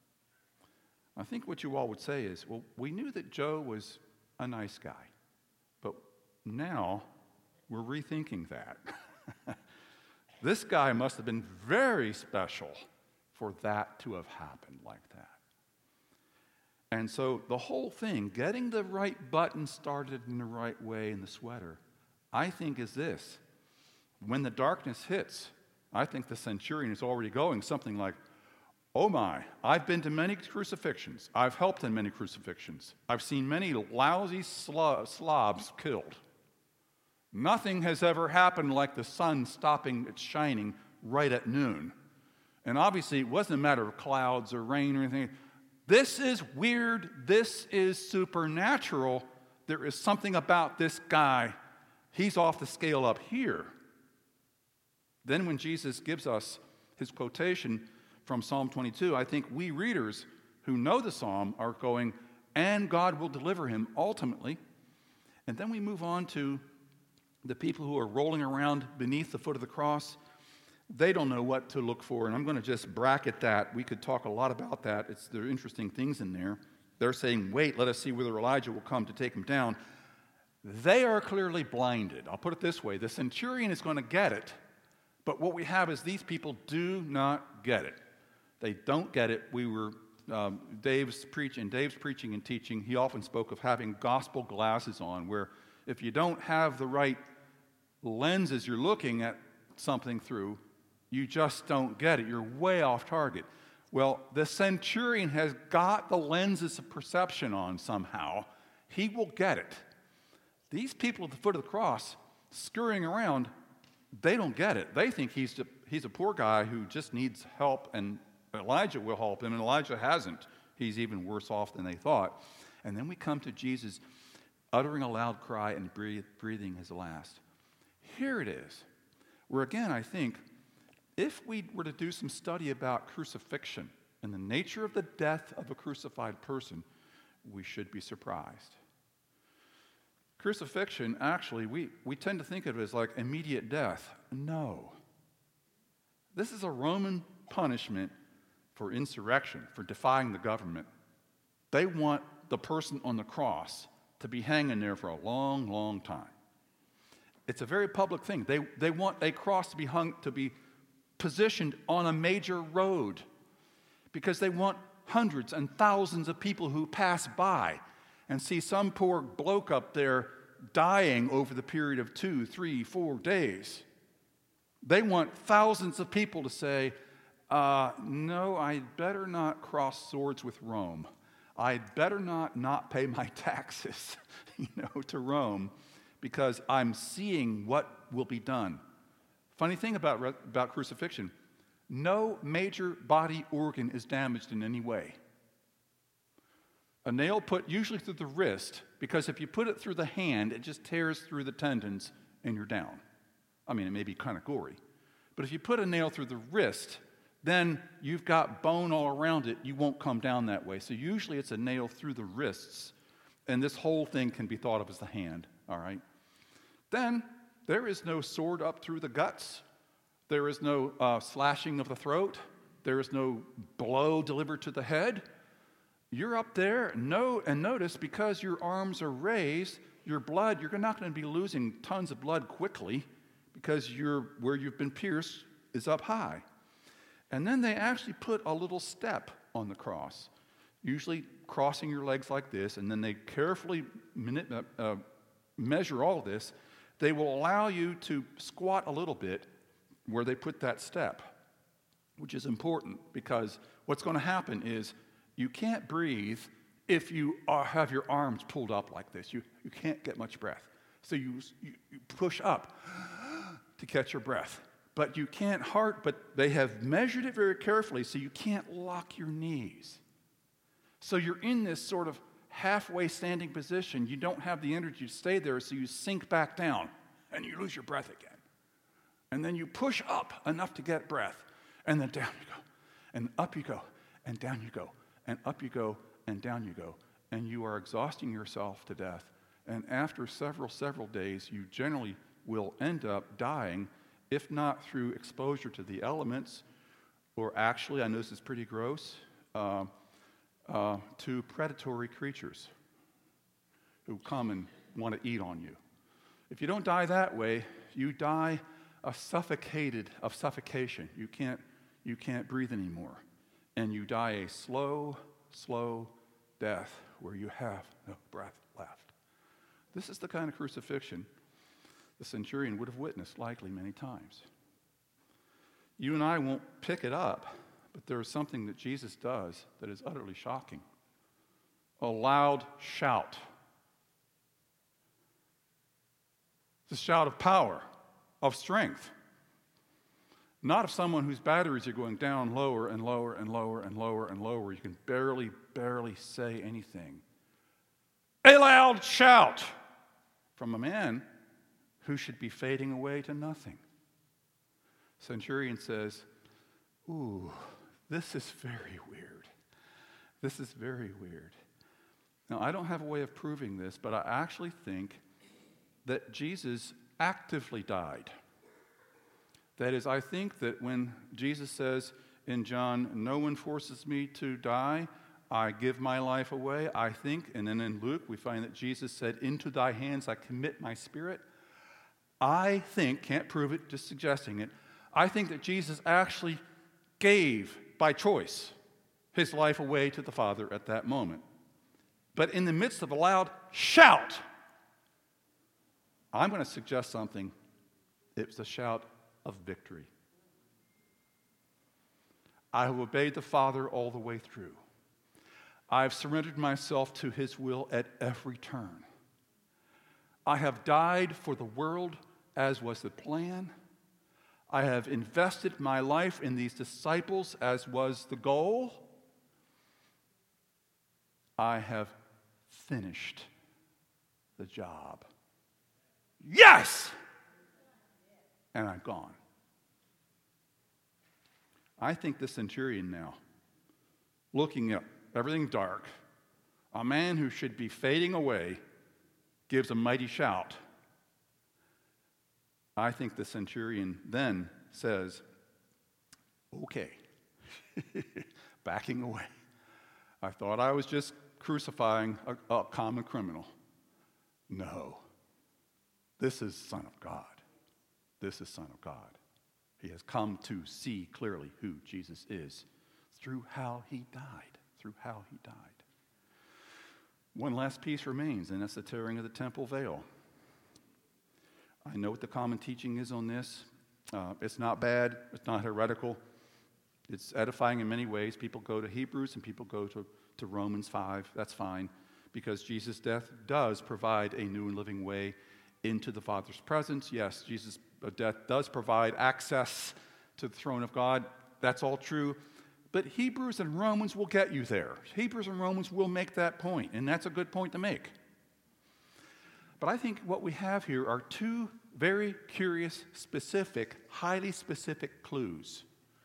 I think what you all would say is, well, we knew that Joe was a nice guy, but now we're rethinking that. This guy must have been very special for that to have happened like that. And so the whole thing, getting the right button started in the right way in the sweater, I think is this. When the darkness hits, I think the centurion is already going something like, oh my, I've been to many crucifixions. I've helped in many crucifixions. I've seen many lousy slobs killed. Nothing has ever happened like the sun stopping its shining right at noon. And obviously, it wasn't a matter of clouds or rain or anything. This is weird. This is supernatural. There is something about this guy. He's off the scale up here. Then when Jesus gives us his quotation from Psalm twenty-two, I think we readers who know the psalm are going, and God will deliver him ultimately. And then we move on to the people who are rolling around beneath the foot of the cross. They don't know what to look for, and I'm going to just bracket that. We could talk a lot about that. It's, there are interesting things in there. They're saying, wait, let us see whether Elijah will come to take him down. They are clearly blinded. I'll put it this way. The centurion is going to get it, but what we have is these people do not get it. They don't get it. We were, um, Dave's preaching, Dave's preaching and teaching, he often spoke of having gospel glasses on, where if you don't have the right lenses you're looking at something through, you just don't get it. You're way off target. Well, the centurion has got the lenses of perception on somehow. He will get it. These people at the foot of the cross, scurrying around, they don't get it. They think he's a, he's a poor guy who just needs help, and Elijah will help him, and Elijah hasn't. He's even worse off than they thought. And then we come to Jesus uttering a loud cry and breathe, breathing his last. Here it is, where again, I think, if we were to do some study about crucifixion and the nature of the death of a crucified person, we should be surprised. Crucifixion, actually, we, we tend to think of it as like immediate death. No. This is a Roman punishment for insurrection, for defying the government. They want the person on the cross to be hanging there for a long, long time. It's a very public thing. They, they want a cross to be hung, to be positioned on a major road, because they want hundreds and thousands of people who pass by and see some poor bloke up there dying over the period of two, three, four days. They want thousands of people to say, uh, no, I'd better not cross swords with Rome. I'd better not not pay my taxes, you know, to Rome, because I'm seeing what will be done. Funny thing about, about crucifixion, no major body organ is damaged in any way. A nail put usually through the wrist, because if you put it through the hand, it just tears through the tendons and you're down. I mean, it may be kind of gory. But if you put a nail through the wrist, then you've got bone all around it. You won't come down that way. So usually it's a nail through the wrists, and this whole thing can be thought of as the hand, all right? Then there is no sword up through the guts. There is no uh, slashing of the throat. There is no blow delivered to the head. You're up there, no, and notice, because your arms are raised, your blood, you're not going to be losing tons of blood quickly, because you're, where you've been pierced is up high. And then they actually put a little step on the cross, usually crossing your legs like this, and then they carefully manip- uh, measure all this. They will allow you to squat a little bit where they put that step, which is important, because what's going to happen is you can't breathe if you are, have your arms pulled up like this. You, you can't get much breath. So you, you, you push up to catch your breath. But you can't heart, but they have measured it very carefully, so you can't lock your knees. So you're in this sort of halfway standing position. You don't have the energy to stay there, so you sink back down, and you lose your breath again. And then you push up enough to get breath, and then down you go, and up you go, and down you go, and up you go, and down you go. And you are exhausting yourself to death. And after several, several days, you generally will end up dying, if not through exposure to the elements, or actually, I know this is pretty gross, uh, uh, to predatory creatures who come and want to eat on you. If you don't die that way, you die a suffocated of suffocation. You can't, you can't breathe anymore. And you die a slow, slow death where you have no breath left. This is the kind of crucifixion the centurion would have witnessed likely many times. You and I won't pick it up, but there is something that Jesus does that is utterly shocking. A loud shout. It's a shout of power, of strength. Not of someone whose batteries are going down lower and lower and lower and lower and lower. You can barely, barely say anything. A loud shout from a man who should be fading away to nothing. Centurion says, ooh, this is very weird. This is very weird. Now, I don't have a way of proving this, but I actually think that Jesus actively died. That is, I think that when Jesus says in John, no one forces me to die, I give my life away, I think, and then in Luke we find that Jesus said, into thy hands I commit my spirit. I think, can't prove it, just suggesting it, I think that Jesus actually gave, by choice, his life away to the Father at that moment. But in the midst of a loud shout, I'm going to suggest something. It was a shout of victory. I have obeyed the Father all the way through. I have surrendered myself to his will at every turn. I have died for the world as was the plan. I have invested my life in these disciples as was the goal. I have finished the job. Yes! And I'm gone. I think the centurion now, looking at everything dark, a man who should be fading away, gives a mighty shout. I think the centurion then says, okay, backing away. I thought I was just crucifying a, a common criminal. No, this is Son of God. This is Son of God. He has come to see clearly who Jesus is through how he died, through how he died. One last piece remains, and that's the tearing of the temple veil. I know what the common teaching is on this. Uh, it's not bad. It's not heretical. It's edifying in many ways. People go to Hebrews and people go to, to Romans five. That's fine, because Jesus' death does provide a new and living way into the Father's presence. Yes, Jesus' death does provide access to the throne of God. That's all true. But Hebrews and Romans will get you there. Hebrews and Romans will make that point, and that's a good point to make. But I think what we have here are two very curious, specific, highly specific clues.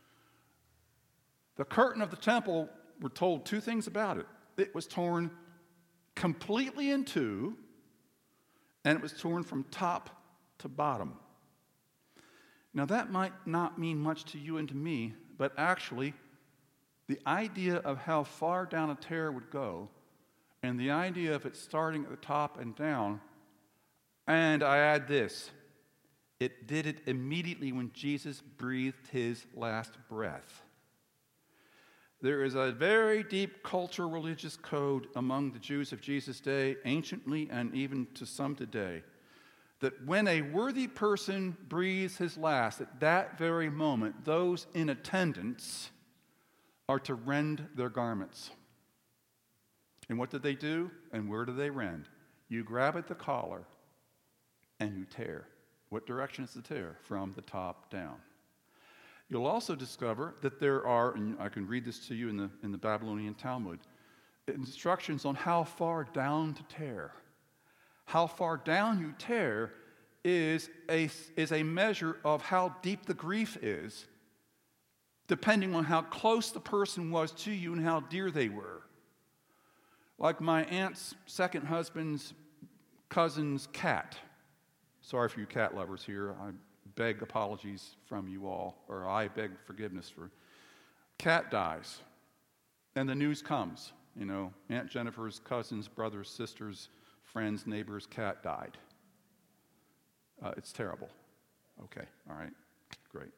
The curtain of the temple, we're told two things about it. It was torn completely in two, and it was torn from top to bottom. Now, that might not mean much to you and to me, but actually, the idea of how far down a tear would go, and the idea of it starting at the top and down, and I add this, it did it immediately when Jesus breathed his last breath. There is a very deep cultural religious code among the Jews of Jesus' day, anciently and even to some today, that when a worthy person breathes his last, at that very moment, those in attendance are to rend their garments. And what did they do? And where do they rend? You grab at the collar and you tear. What direction is the tear? From the top down. You'll also discover that there are, and I can read this to you in the, in the Babylonian Talmud, instructions on how far down to tear. How far down you tear is a, is a measure of how deep the grief is, depending on how close the person was to you and how dear they were. Like my aunt's second husband's cousin's cat. Sorry for you cat lovers here. I beg apologies from you all, or I beg forgiveness for. Cat dies, and the news comes. You know, Aunt Jennifer's cousins, brothers, sisters, friends, neighbors' cat died. Uh, it's terrible. Okay, all right, great.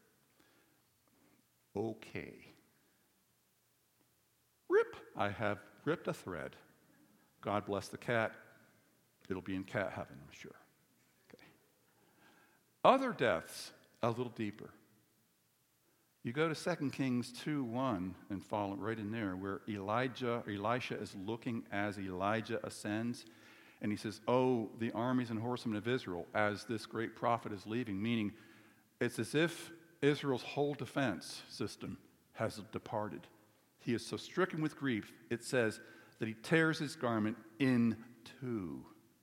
Okay. Rip, I have ripped a thread. God bless the cat. It'll be in cat heaven, I'm sure. Okay. Other deaths, a little deeper. You go to Second Kings two one and follow right in there where Elijah, Elisha is looking as Elijah ascends, and he says, oh, the armies and horsemen of Israel, as this great prophet is leaving, meaning it's as if Israel's whole defense system has departed. He is so stricken with grief, it says that he tears his garment in two.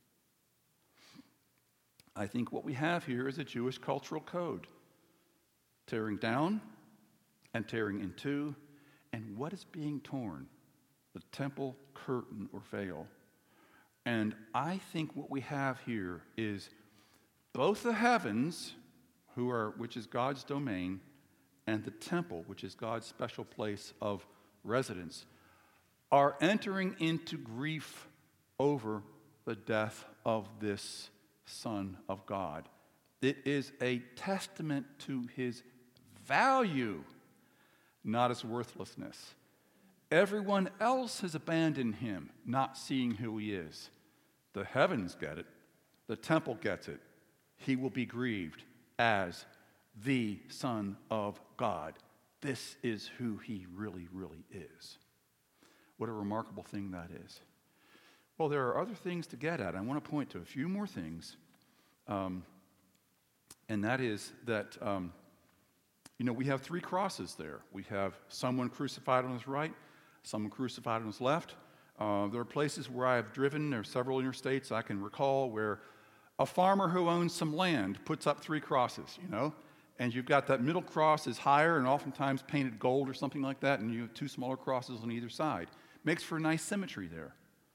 I think what we have here is a Jewish cultural code. Tearing down and tearing in two. And what is being torn? The temple curtain or veil. And I think what we have here is both the heavens, who are, which is God's domain, and the temple, which is God's special place of residence, are entering into grief over the death of this Son of God. It is a testament to his value, not his worthlessness. Everyone else has abandoned him, not seeing who he is. The heavens get it. The temple gets it. He will be grieved as the Son of God. This is who he really, really is. What a remarkable thing that is. Well, there are other things to get at. I want to point to a few more things. Um, and that is that, um, you know, we have three crosses there. We have someone crucified on his right, someone crucified on his left. Uh, there are places where I have driven, there are several interstates I can recall, where a farmer who owns some land puts up three crosses, you know, and you've got that middle cross is higher and oftentimes painted gold or something like that, and you have two smaller crosses on either side. Makes for nice symmetry there.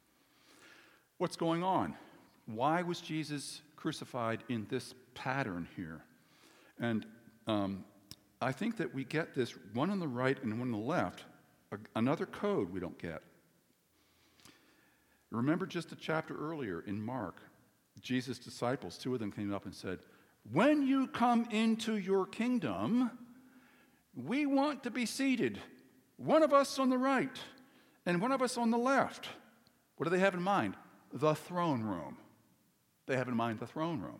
What's going on? Why was Jesus crucified in this pattern here? And um, I think that we get this one on the right and one on the left, a, another code we don't get. Remember just a chapter earlier in Mark, Jesus' disciples, two of them came up and said, when you come into your kingdom, we want to be seated, one of us on the right and one of us on the left. What do they have in mind? The throne room. They have in mind the throne room.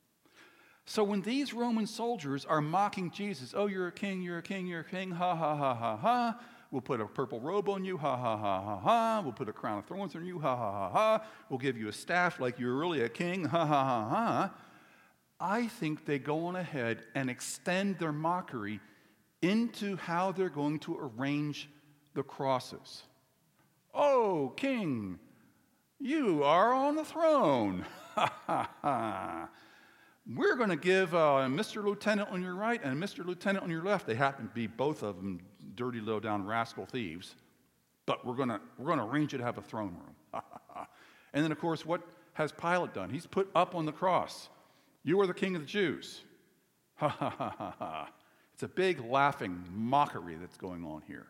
So when these Roman soldiers are mocking Jesus, oh, you're a king, you're a king, you're a king, ha, ha, ha, ha, ha. We'll put a purple robe on you, ha, ha, ha, ha, ha. We'll put a crown of thorns on you, ha, ha, ha, ha. We'll give you a staff like you're really a king, ha, ha, ha, ha. I think they go on ahead and extend their mockery into how they're going to arrange the crosses. Oh, king, you are on the throne. Ha, ha, ha. We're going to give uh, Mister Lieutenant on your right and Mister Lieutenant on your left. They happen to be both of them dirty, low-down rascal thieves. But we're going to we're going to arrange you to have a throne room. And then, of course, what has Pilate done? He's put up on the cross, you are the king of the Jews. Ha, ha, ha, ha, ha. It's a big laughing mockery that's going on here.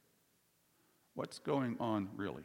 What's going on, really?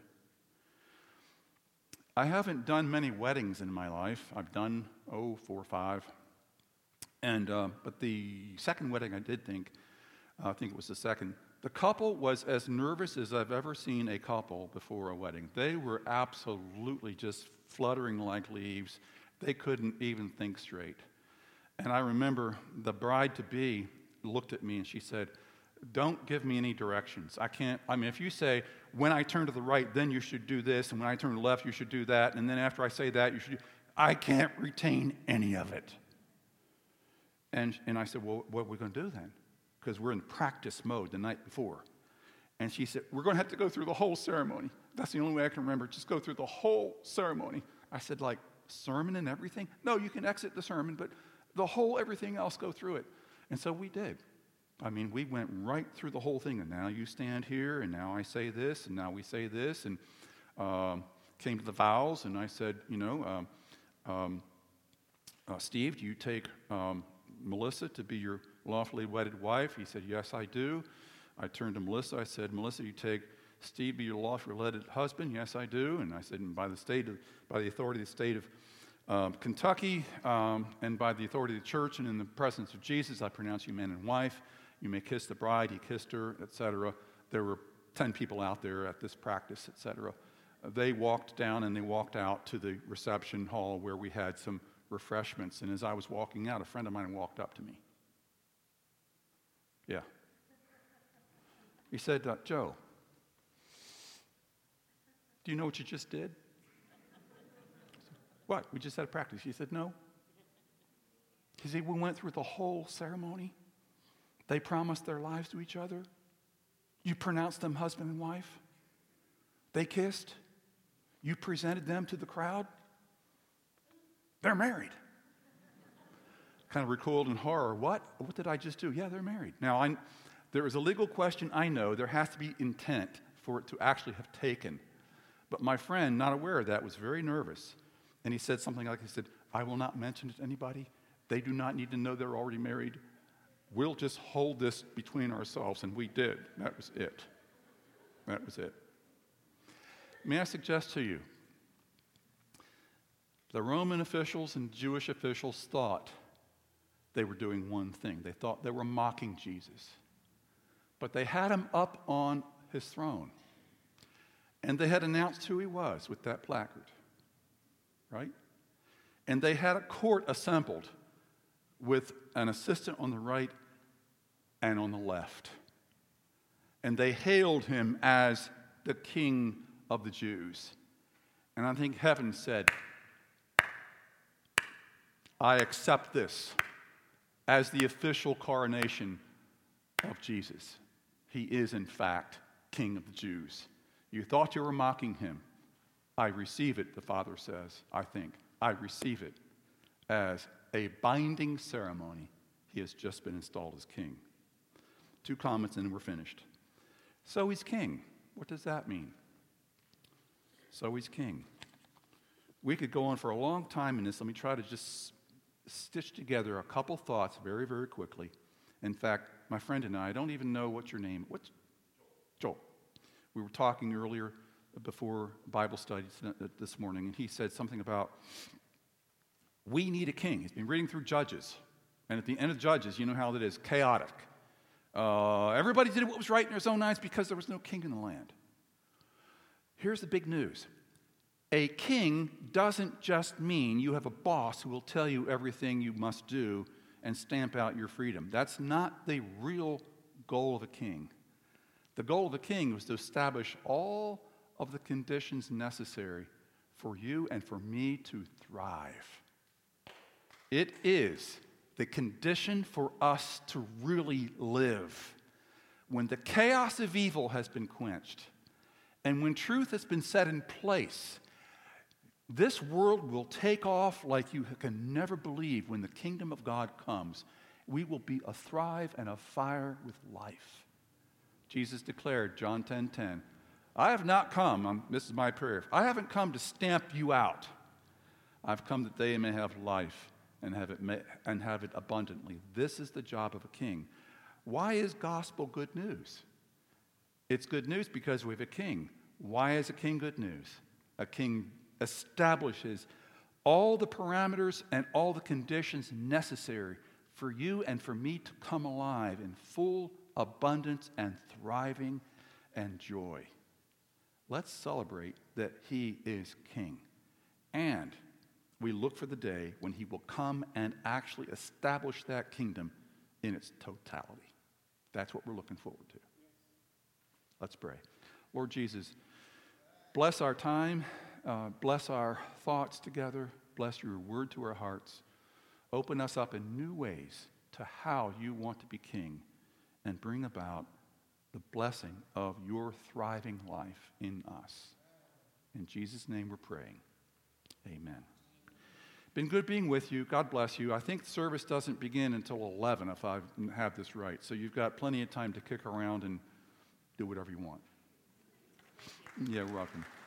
I haven't done many weddings in my life. I've done, oh, four or five. And, uh, but the second wedding I did think, uh, I think it was the second, the couple was as nervous as I've ever seen a couple before a wedding. They were absolutely just fluttering like leaves. They couldn't even think straight. And I remember the bride-to-be looked at me and she said, don't give me any directions. I can't, I mean, if you say, when I turn to the right, then you should do this, and when I turn to the left, you should do that, and then after I say that, you should do, I can't retain any of it. And, and I said, well, what are we going to do then? Because we're in practice mode the night before. And she said, we're going to have to go through the whole ceremony. That's the only way I can remember. Just go through the whole ceremony. I said, like, sermon and everything? No, you can exit the sermon, but the whole everything else, go through it. And so we did. I mean, we went right through the whole thing, and now you stand here, and now I say this, and now we say this, and um, came to the vows, and I said, you know, um, um, uh, Steve, do you take um, Melissa to be your lawfully wedded wife? He said, yes, I do. I turned to Melissa, I said, Melissa, you take Steve to be your lawfully wedded husband? Yes, I do. And I said, and by the state of, by the authority of the state of um, Kentucky, um, and by the authority of the church, and in the presence of Jesus, I pronounce you man and wife. You may kiss the bride, he kissed her, et cetera. There were ten people out there at this practice, et cetera. They walked down and they walked out to the reception hall where we had some refreshments. And as I was walking out, a friend of mine walked up to me. Yeah. He said, uh, Joe, do you know what you just did? Said, what? We just had a practice. He said, no. He said, we went through the whole ceremony. They promised their lives to each other. You pronounced them husband and wife. They kissed. You presented them to the crowd. They're married. Kind of recoiled in horror. What? What did I just do? Yeah, they're married. Now, I, there is a legal question, I know. There has to be intent for it to actually have taken. But my friend, not aware of that, was very nervous. And he said something like, he said, I will not mention it to anybody. They do not need to know they're already married. We'll just hold this between ourselves, and we did. That was it. That was it. May I suggest to you, the Roman officials and Jewish officials thought they were doing one thing. They thought they were mocking Jesus. But they had him up on his throne. And they had announced who he was with that placard. Right? And they had a court assembled with an assistant on the right and on the left. And they hailed him as the King of the Jews. And I think heaven said, I accept this as the official coronation of Jesus. He is, in fact, King of the Jews. You thought you were mocking him. I receive it, the Father says, I think. I receive it as a binding ceremony. He has just been installed as king. Two comments and we're finished. So he's king. What does that mean? So he's king. We could go on for a long time in this. Let me try to just stitch together a couple thoughts very, very quickly. In fact, my friend and I, I don't even know what your name is. What's Joel? We were talking earlier before Bible study this morning, and he said something about we need a king. He's been reading through Judges, and at the end of Judges, you know how that is, chaotic. Uh, everybody did what was right in their own eyes because there was no king in the land. Here's the big news. A king doesn't just mean you have a boss who will tell you everything you must do and stamp out your freedom. That's not the real goal of a king. The goal of a king was to establish all of the conditions necessary for you and for me to thrive. It is the condition for us to really live. When the chaos of evil has been quenched, and when truth has been set in place, this world will take off like you can never believe. When the kingdom of God comes, we will be athrive and afire with life. Jesus declared, John ten ten, I have not come, um, this is my prayer, I haven't come to stamp you out. I've come that they may have life and have it, may, and have it abundantly. This is the job of a king. Why is gospel good news? It's good news because we have a king. Why is a king good news? A king establishes all the parameters and all the conditions necessary for you and for me to come alive in full abundance and thriving and joy. Let's celebrate that he is king. And we look for the day when he will come and actually establish that kingdom in its totality. That's what we're looking forward to. Let's pray. Lord Jesus, bless our time. Uh, bless our thoughts together. Bless your word to our hearts. Open us up in new ways to how you want to be king and bring about the blessing of your thriving life in us. In Jesus' name we're praying. Amen. Been good being with you. God bless you. I think the service doesn't begin until eleven, if I have this right. So you've got plenty of time to kick around and do whatever you want. Yeah, you're welcome.